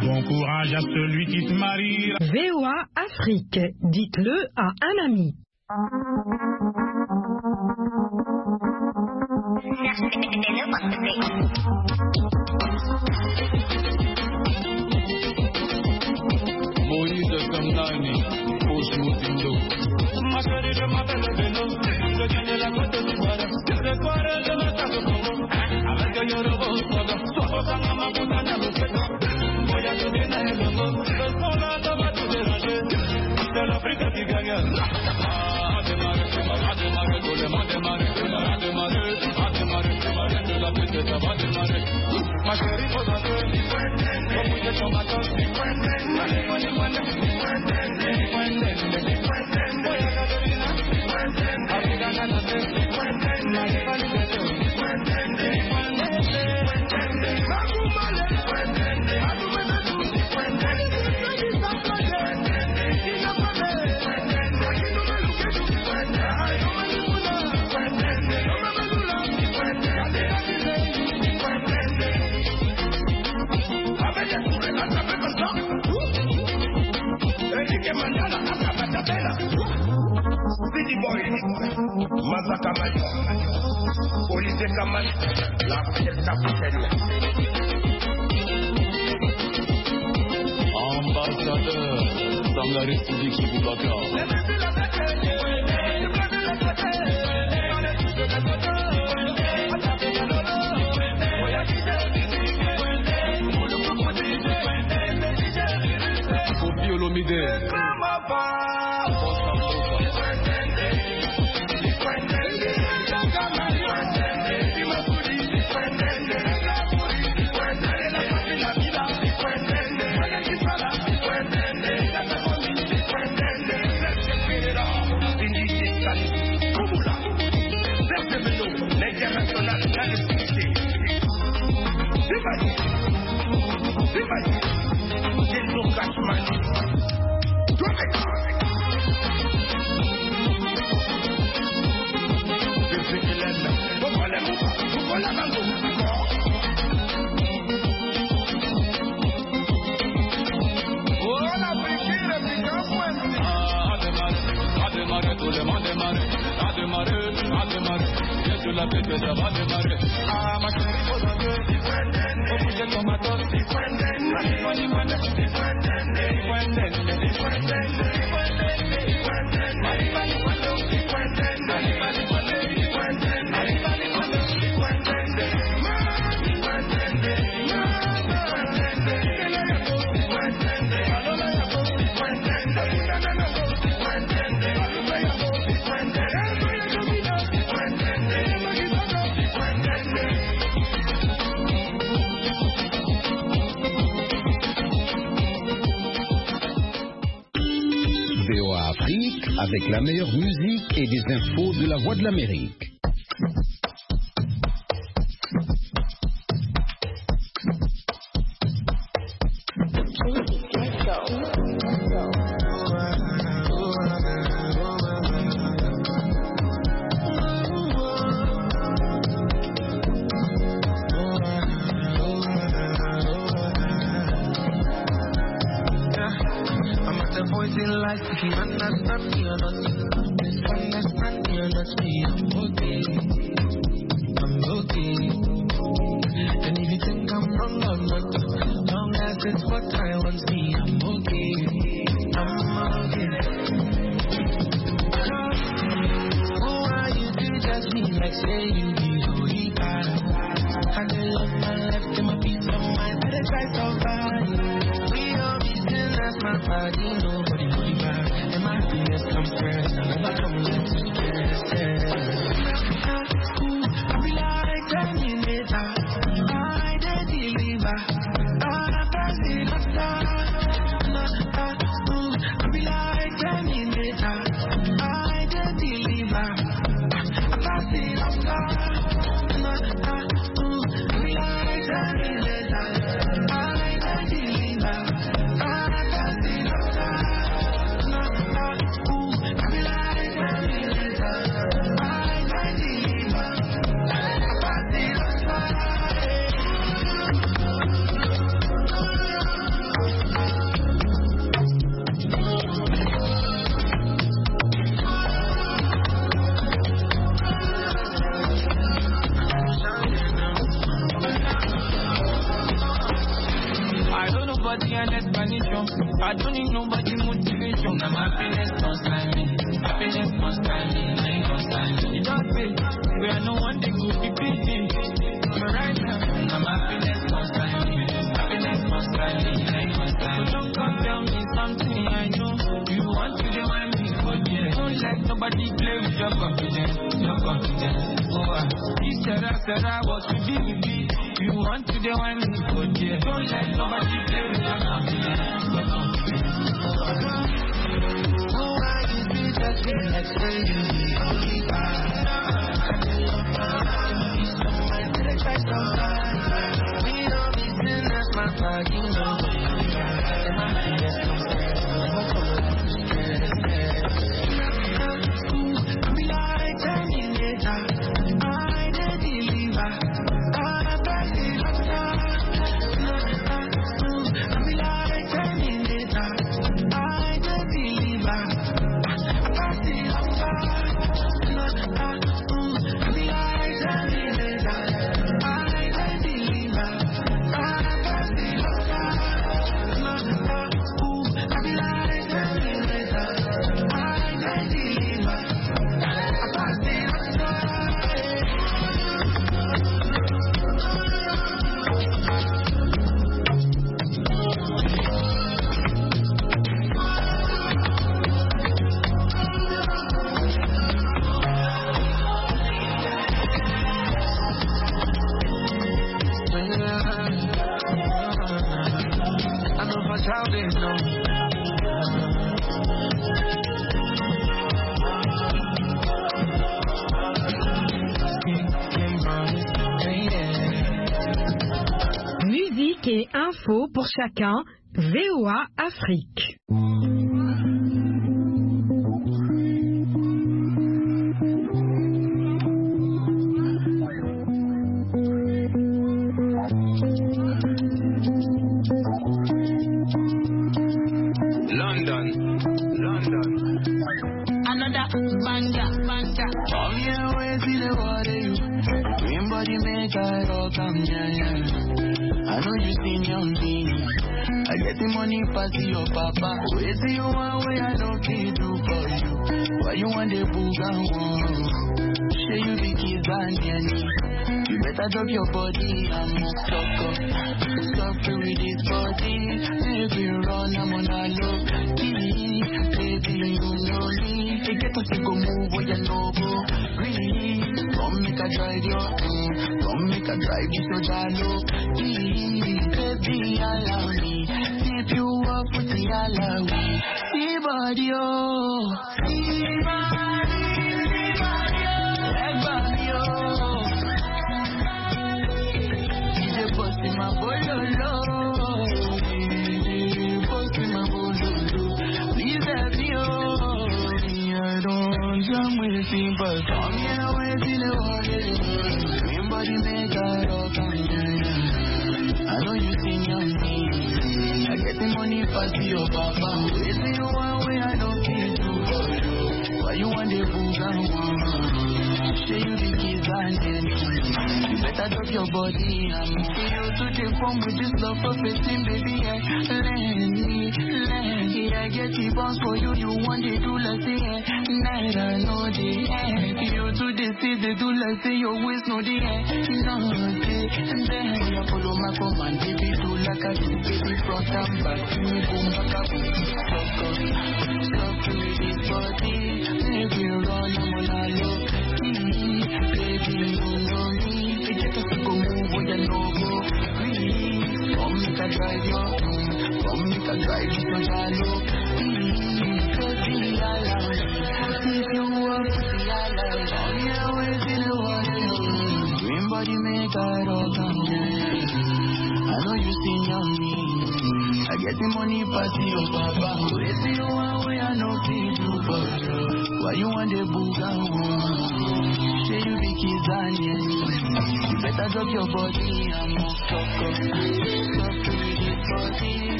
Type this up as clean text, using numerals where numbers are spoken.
Bon courage à celui qui te marie. VOA Afrique, dites-le à un ami. Moïse Kamnani, Osmutindo. Ma chérie, je m'appelle Beno. Je gagne la côte d'Ivoire. Je croirais de la case Congo. Avec un Yorobo, Soka, ma putain, le Kéto. Voyage de Naïlongo. Le sola, ça va tout déranger. C'est l'Afrique qui gagne. Ma chérie, faut danser. Comme vous êtes en vacances. City Boy, Mazaka Mayo, Police Kaman, La Fiesta Puteria. Ambassadeur, Sangari Sidiki Boubacar. Kofi Olomide. La paix que ça va démarrer. Ah, ma chérie, faut danser. Faut bouger ton matos. Avec la meilleure musique et des infos de la Voix de l'Amérique. If you understand me or not, misunderstand me or not, me, I'm okay. I'm okay. And if you think I'm wrong or not, long as it's what I want, me, I'm okay. I'm okay. Who are you to judge me like say you be holy bad? I dey love my life to my peace of mind, I dey try to survive. We all be sinners, my body, nobody holy bad. And my happiness comes first, I never come with stress. I be like Terminator, I dey deliver, I pass it after. I be like Terminator, I dey deliver, I pass it after. I be like nobody an explanation. I don't need nobody motivation. I'm happiness constantly. Happiness constantly. You don't say we are no one that could be busy. But right now, I'm happiness constantly. Happiness constantly. So don't come tell me something I know. You want to do one thing for you. Don't let nobody play with your confidence. Your confidence. This Sarah was to be with me. You want to do one thing for you. Don't let nobody play with your confidence. Your confidence. Just feel like saying you the only guy. Try sometimes. We don't be seen as my bag, you know. Be like, tell me later. I did deliver. I beg you, be like, tell me later. I did deliver. Musique et info pour chacun, VOA Afrique. See your papa, where see you one way I don't feel do for you. Why you want the boogan one? Say you be kids and you better drop your body and suck up. Suffer with this body. Baby run, I'm on a look. Baby you know me. They get us to go move where you know go. Really, come make a drive your come make a drive you so jalo. Baby allow me. If you walk with me, I'll see body, oh. See body, oh. DJ post in my bololo. Post in my bololo. Please help me, oh. I don't jump with people. Come here, wait till the water. Everybody make a rock on. I know you sing your name. I get the money fast to your papa. Wait till you one way I don't feel too good. Why you want the boogan one? Say you the kids and then you better drop your body and see you to the form with this love for facing baby. I get the bounce for you. You want the do like the night I know the end. You to the see the do like say your waist know the end. No and then you follow my command baby do like a do baby front and back. Me boom back up. Stop to this body. Baby run I'm on a low. Baby you know me. They get us to go move where you know go. Come make a drive your come make a drive you so jalo. Baby allow me. If you want to be alive, all your ways in the water. Green body make a rock and I know you seen on me. I get the money party your papa. Wait till you one way I know people but why you want the boogan one? Say you be kids and you better drop your body and move talk up. Stop to this body.